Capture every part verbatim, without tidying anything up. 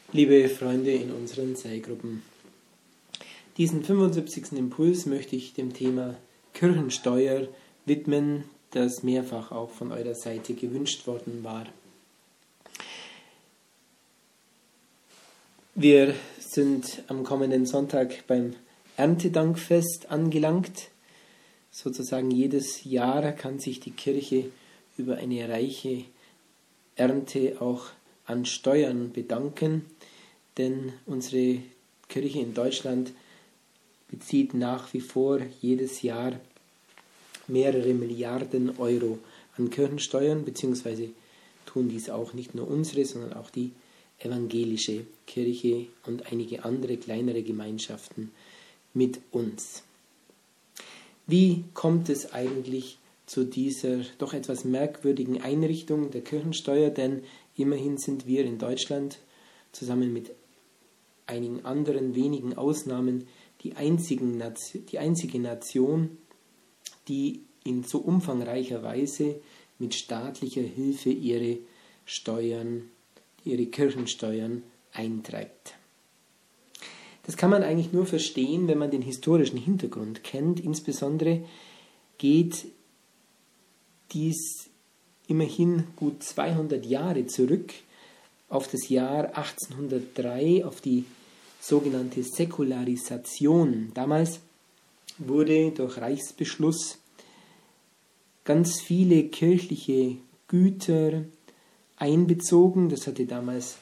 Liebe Freunde in unseren Seilgruppen, diesen fünfundsiebzigsten Impuls möchte ich dem Thema Kirchensteuer widmen, das mehrfach auch von eurer Seite gewünscht worden war. Wir sind am kommenden Sonntag beim Erntedankfest angelangt. Sozusagen jedes Jahr kann sich die Kirche über eine reiche Ernte auch an Steuern bedanken, denn unsere Kirche in Deutschland bezieht nach wie vor jedes Jahr mehrere Milliarden Euro an Kirchensteuern, beziehungsweise tun dies auch nicht nur unsere, sondern auch die evangelische Kirche und einige andere kleinere Gemeinschaften mit uns. Wie kommt es eigentlich zu dieser doch etwas merkwürdigen Einrichtung der Kirchensteuer? Denn immerhin sind wir in Deutschland zusammen mit einigen anderen wenigen Ausnahmen die, einzigen Nation, die einzige Nation, die in so umfangreicher Weise mit staatlicher Hilfe ihre Steuern, ihre Kirchensteuern eintreibt. Das kann man eigentlich nur verstehen, wenn man den historischen Hintergrund kennt. Insbesondere geht dies immerhin gut zweihundert Jahre zurück auf das Jahr achtzehnhundertdrei, auf die sogenannte Säkularisation. Damals wurde durch Reichsbeschluss ganz viele kirchliche Güter einbezogen. Das hatte damals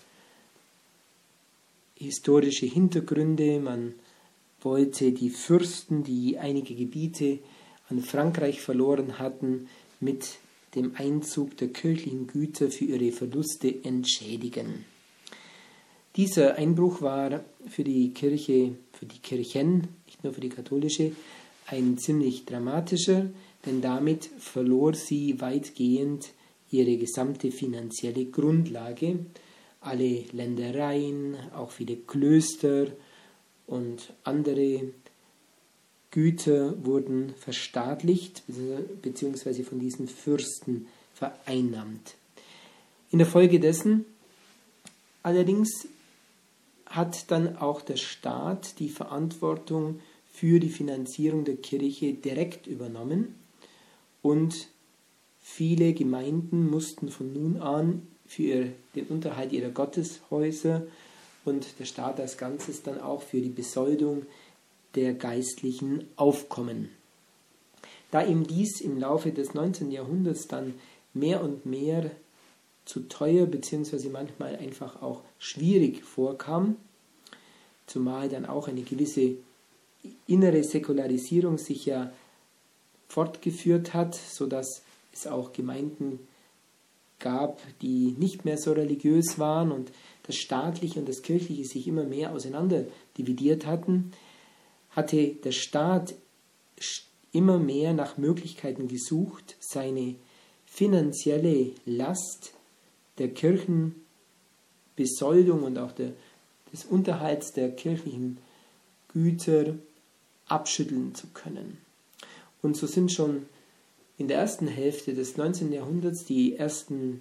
historische Hintergründe. Man wollte die Fürsten, die einige Gebiete an Frankreich verloren hatten, mit dem Einzug der kirchlichen Güter für ihre Verluste entschädigen. Dieser Einbruch war für die Kirche, für die Kirchen, nicht nur für die katholische, ein ziemlich dramatischer, denn damit verlor sie weitgehend ihre gesamte finanzielle Grundlage. Alle Ländereien, auch viele Klöster und andere Güter wurden verstaatlicht bzw. von diesen Fürsten vereinnahmt. In der Folge dessen allerdings hat dann auch der Staat die Verantwortung für die Finanzierung der Kirche direkt übernommen und viele Gemeinden mussten von nun an für den Unterhalt ihrer Gotteshäuser und der Staat als Ganzes dann auch für die Besoldung der Geistlichen aufkommen. Da ihm dies im Laufe des neunzehnten Jahrhunderts dann mehr und mehr zu teuer bzw. manchmal einfach auch schwierig vorkam, zumal dann auch eine gewisse innere Säkularisierung sich ja fortgeführt hat, sodass es auch Gemeinden gab, die nicht mehr so religiös waren und das Staatliche und das Kirchliche sich immer mehr auseinander dividiert hatten, hatte der Staat immer mehr nach Möglichkeiten gesucht, seine finanzielle Last der Kirchenbesoldung und auch der, des Unterhalts der kirchlichen Güter abschütteln zu können. Und so sind schon in der ersten Hälfte des neunzehnten Jahrhunderts die ersten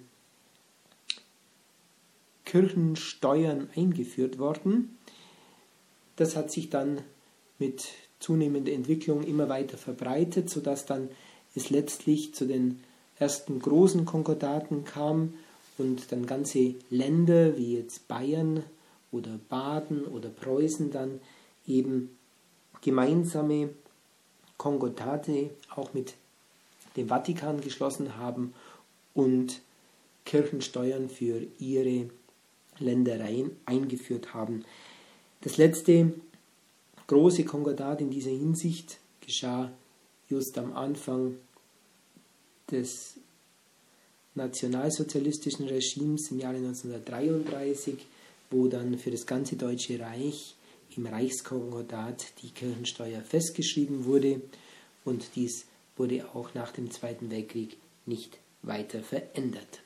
Kirchensteuern eingeführt worden. Das hat sich dann mit zunehmender Entwicklung immer weiter verbreitet, sodass dann es letztlich zu den ersten großen Konkordaten kam und dann ganze Länder wie jetzt Bayern oder Baden oder Preußen dann eben gemeinsame Konkordate auch mit dem Vatikan geschlossen haben und Kirchensteuern für ihre Ländereien eingeführt haben. Das letzte große Konkordat in dieser Hinsicht geschah just am Anfang des nationalsozialistischen Regimes im Jahre neunzehnhundertdreiunddreißig, wo dann für das ganze Deutsche Reich im Reichskonkordat die Kirchensteuer festgeschrieben wurde und dies wurde auch nach dem Zweiten Weltkrieg nicht weiter verändert.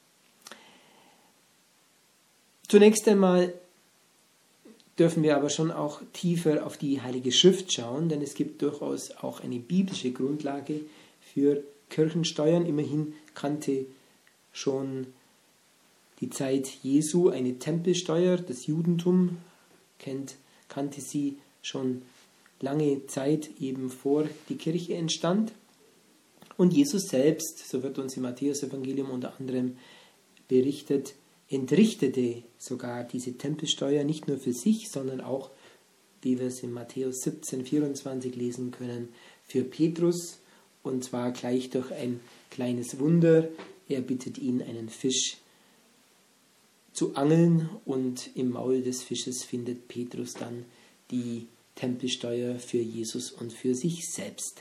Zunächst einmal dürfen wir aber schon auch tiefer auf die Heilige Schrift schauen, denn es gibt durchaus auch eine biblische Grundlage für Kirchensteuern. Immerhin kannte schon die Zeit Jesu eine Tempelsteuer. Das Judentum kennt, kannte sie schon lange Zeit, eben vor die Kirche entstand. Und Jesus selbst, so wird uns im Matthäus-Evangelium unter anderem berichtet, entrichtete sogar diese Tempelsteuer nicht nur für sich, sondern auch, wie wir es in Matthäus siebzehn, vierundzwanzig lesen können, für Petrus, und zwar gleich durch ein kleines Wunder. Er bittet ihn, einen Fisch zu angeln, und im Maul des Fisches findet Petrus dann die Tempelsteuer für Jesus und für sich selbst.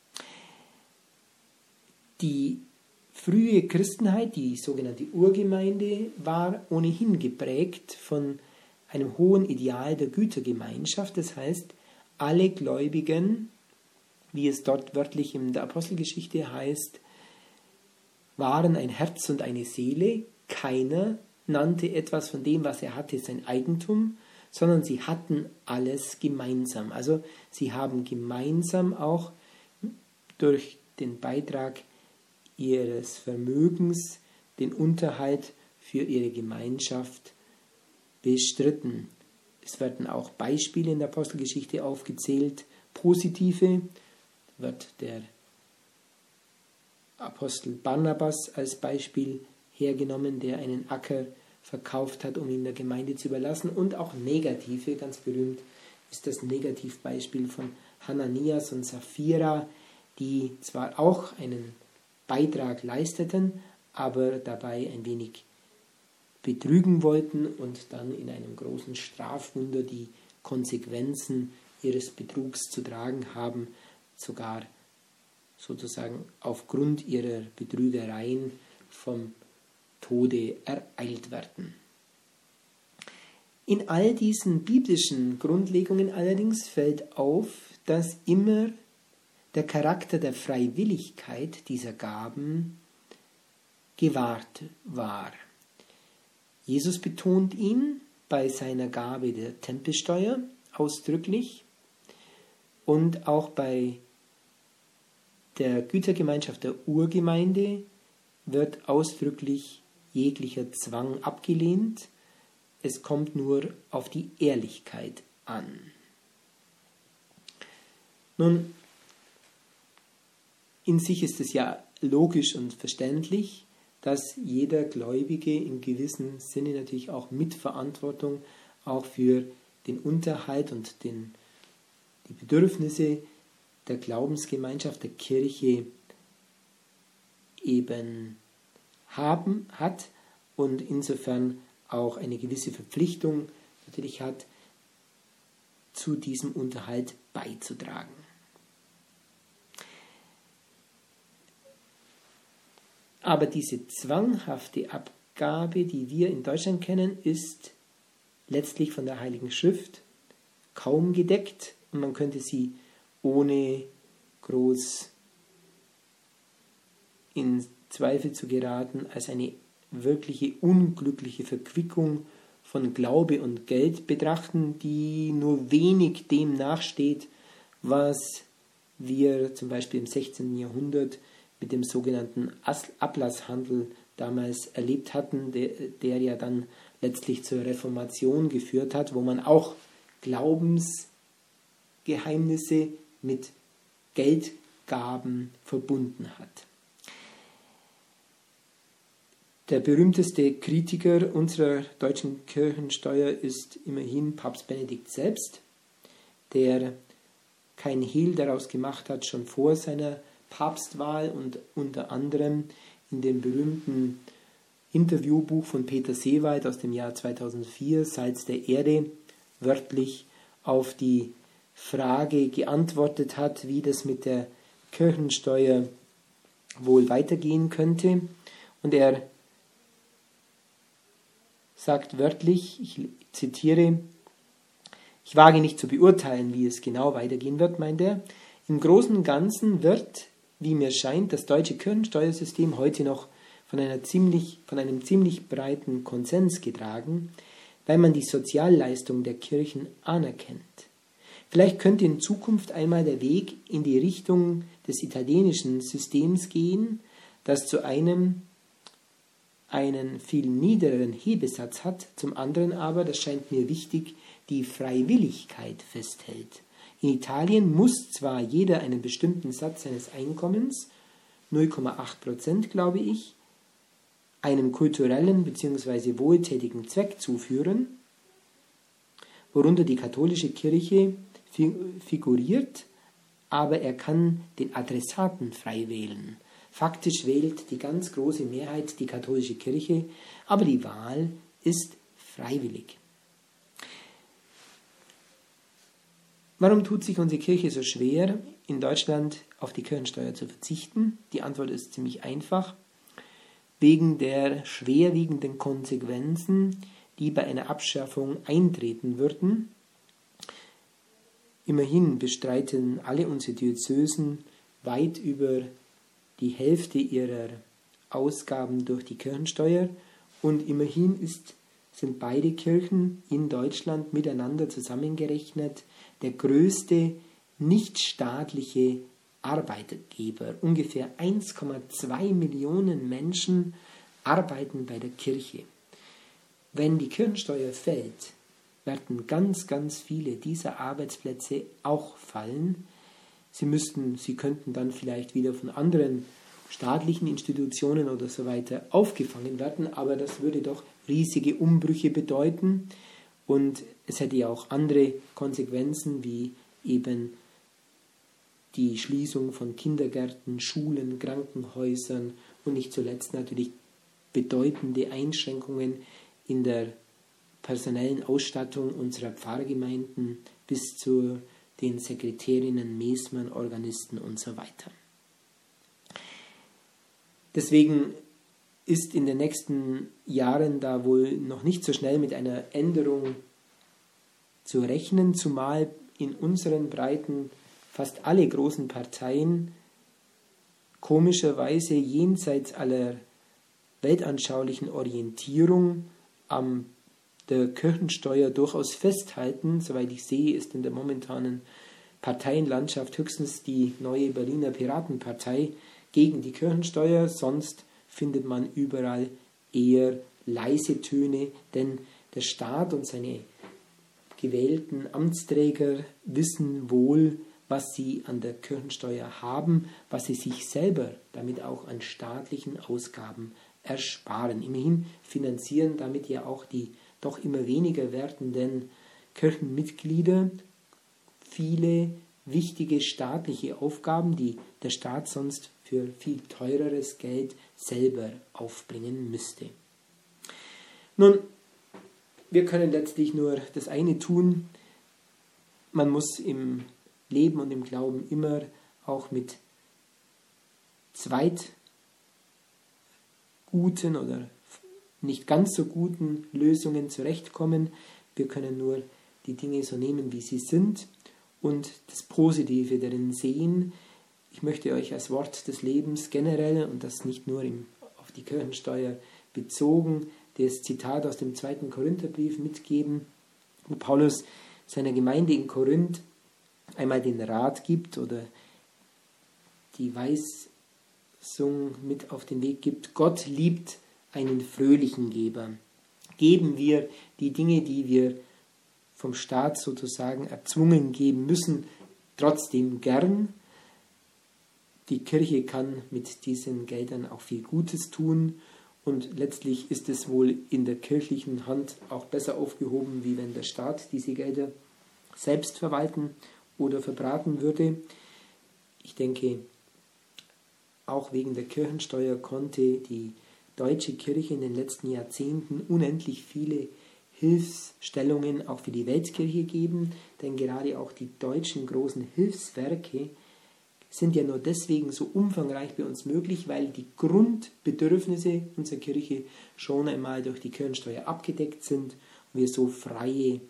Die frühe Christenheit, die sogenannte Urgemeinde, war ohnehin geprägt von einem hohen Ideal der Gütergemeinschaft. Das heißt, alle Gläubigen, wie es dort wörtlich in der Apostelgeschichte heißt, waren ein Herz und eine Seele. Keiner nannte etwas von dem, was er hatte, sein Eigentum, sondern sie hatten alles gemeinsam. Also sie haben gemeinsam auch durch den Beitrag ihres Vermögens den Unterhalt für ihre Gemeinschaft bestritten. Es werden auch Beispiele in der Apostelgeschichte aufgezählt, positive, wird der Apostel Barnabas als Beispiel hergenommen, der einen Acker verkauft hat, um ihn der Gemeinde zu überlassen, und auch negative, ganz berühmt ist das Negativbeispiel von Hananias und Sapphira, die zwar auch einen Beitrag leisteten, aber dabei ein wenig betrügen wollten und dann in einem großen Strafwunder die Konsequenzen ihres Betrugs zu tragen haben, sogar sozusagen aufgrund ihrer Betrügereien vom Tode ereilt werden. In all diesen biblischen Grundlegungen allerdings fällt auf, dass immer der Charakter der Freiwilligkeit dieser Gaben gewahrt war. Jesus betont ihn bei seiner Gabe der Tempelsteuer ausdrücklich und auch bei der Gütergemeinschaft der Urgemeinde wird ausdrücklich jeglicher Zwang abgelehnt. Es kommt nur auf die Ehrlichkeit an. Nun, in sich ist es ja logisch und verständlich, dass jeder Gläubige in gewissem Sinne natürlich auch Mitverantwortung auch für den Unterhalt und den, die Bedürfnisse der Glaubensgemeinschaft, der Kirche eben haben, hat und insofern auch eine gewisse Verpflichtung natürlich hat, zu diesem Unterhalt beizutragen. Aber diese zwanghafte Abgabe, die wir in Deutschland kennen, ist letztlich von der Heiligen Schrift kaum gedeckt und man könnte sie ohne groß in Zweifel zu geraten als eine wirkliche unglückliche Verquickung von Glaube und Geld betrachten, die nur wenig dem nachsteht, was wir zum Beispiel im sechzehnten Jahrhundert mit dem sogenannten Ablasshandel damals erlebt hatten, der, der ja dann letztlich zur Reformation geführt hat, wo man auch Glaubensgeheimnisse mit Geldgaben verbunden hat. Der berühmteste Kritiker unserer deutschen Kirchensteuer ist immerhin Papst Benedikt selbst, der kein Hehl daraus gemacht hat, schon vor seiner Papstwahl und unter anderem in dem berühmten Interviewbuch von Peter Seewald aus dem Jahr zweitausendvier, Salz der Erde, wörtlich auf die Frage geantwortet hat, wie das mit der Kirchensteuer wohl weitergehen könnte. Und er sagt wörtlich, ich zitiere, ich wage nicht zu beurteilen, wie es genau weitergehen wird, meint er. Im Großen und Ganzen wird, wie mir scheint, das deutsche Kirchensteuersystem heute noch von, einer ziemlich, von einem ziemlich breiten Konsens getragen, weil man die Sozialleistung der Kirchen anerkennt. Vielleicht könnte in Zukunft einmal der Weg in die Richtung des italienischen Systems gehen, das zu einem einen viel niedrigeren Hebesatz hat, zum anderen aber, das scheint mir wichtig, die Freiwilligkeit festhält. In Italien muss zwar jeder einen bestimmten Satz seines Einkommens, null Komma acht Prozent glaube ich, einem kulturellen bzw. wohltätigen Zweck zuführen, worunter die katholische Kirche figuriert, aber er kann den Adressaten frei wählen. Faktisch wählt die ganz große Mehrheit die katholische Kirche, aber die Wahl ist freiwillig. Warum tut sich unsere Kirche so schwer, in Deutschland auf die Kirchensteuer zu verzichten? Die Antwort ist ziemlich einfach. Wegen der schwerwiegenden Konsequenzen, die bei einer Abschaffung eintreten würden. Immerhin bestreiten alle unsere Diözesen weit über die Hälfte ihrer Ausgaben durch die Kirchensteuer und immerhin ist, sind beide Kirchen in Deutschland miteinander zusammengerechnet der größte nichtstaatliche Arbeitgeber. Ungefähr eins Komma zwei Millionen Menschen arbeiten bei der Kirche. Wenn die Kirchensteuer fällt, werden ganz, ganz viele dieser Arbeitsplätze auch fallen. Sie müssten, sie könnten dann vielleicht wieder von anderen staatlichen Institutionen oder so weiter aufgefangen werden, aber das würde doch riesige Umbrüche bedeuten und es hätte ja auch andere Konsequenzen, wie eben die Schließung von Kindergärten, Schulen, Krankenhäusern und nicht zuletzt natürlich bedeutende Einschränkungen in der personellen Ausstattung unserer Pfarrgemeinden bis zu den Sekretärinnen, Mesmern, Organisten und so weiter. Deswegen ist in den nächsten Jahren da wohl noch nicht so schnell mit einer Änderung zu rechnen, zumal in unseren Breiten fast alle großen Parteien komischerweise jenseits aller weltanschaulichen Orientierung am der Kirchensteuer durchaus festhalten. Soweit ich sehe, ist in der momentanen Parteienlandschaft höchstens die neue Berliner Piratenpartei gegen die Kirchensteuer, sonst findet man überall eher leise Töne, denn der Staat und seine gewählten Amtsträger wissen wohl, was sie an der Kirchensteuer haben, was sie sich selber damit auch an staatlichen Ausgaben ersparen. Immerhin finanzieren damit ja auch die doch immer weniger werdenden Kirchenmitglieder viele wichtige staatliche Aufgaben, die der Staat sonst für viel teureres Geld selber aufbringen müsste. Nun, wir können letztlich nur das eine tun. Man muss im Leben und im Glauben immer auch mit zweitguten oder nicht ganz so guten Lösungen zurechtkommen. Wir können nur die Dinge so nehmen, wie sie sind und das Positive darin sehen. Ich möchte euch als Wort des Lebens generell und das nicht nur im, auf die Kirchensteuer bezogen, das Zitat aus dem zweiten Korintherbrief mitgeben, wo Paulus seiner Gemeinde in Korinth einmal den Rat gibt oder die Weisung mit auf den Weg gibt: Gott liebt einen fröhlichen Geber. Geben wir die Dinge, die wir vom Staat sozusagen erzwungen geben müssen, trotzdem gern. Die Kirche kann mit diesen Geldern auch viel Gutes tun und letztlich ist es wohl in der kirchlichen Hand auch besser aufgehoben, wie wenn der Staat diese Gelder selbst verwalten oder verbraten würde. Ich denke, auch wegen der Kirchensteuer konnte die deutsche Kirche in den letzten Jahrzehnten unendlich viele Hilfsstellungen auch für die Weltkirche geben, denn gerade auch die deutschen großen Hilfswerke sind ja nur deswegen so umfangreich bei uns möglich, weil die Grundbedürfnisse unserer Kirche schon einmal durch die Kirchensteuer abgedeckt sind und wir so freie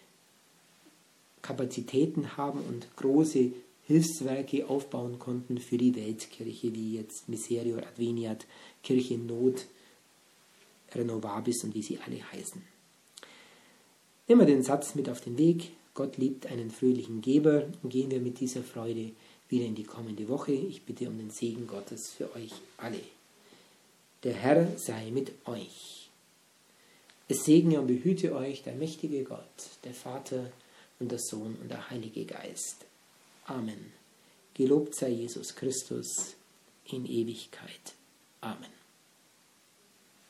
Kapazitäten haben und große Hilfswerke aufbauen konnten für die Weltkirche, wie jetzt Miserior Adveniat, Kirche in Not, Renovabis und wie sie alle heißen. Immer den Satz mit auf den Weg: Gott liebt einen fröhlichen Geber, und gehen wir mit dieser Freude wieder in die kommende Woche. Ich bitte um den Segen Gottes für euch alle. Der Herr sei mit euch. Es segne und behüte euch der mächtige Gott, der Vater und der Sohn und der Heilige Geist. Amen. Gelobt sei Jesus Christus in Ewigkeit. Amen.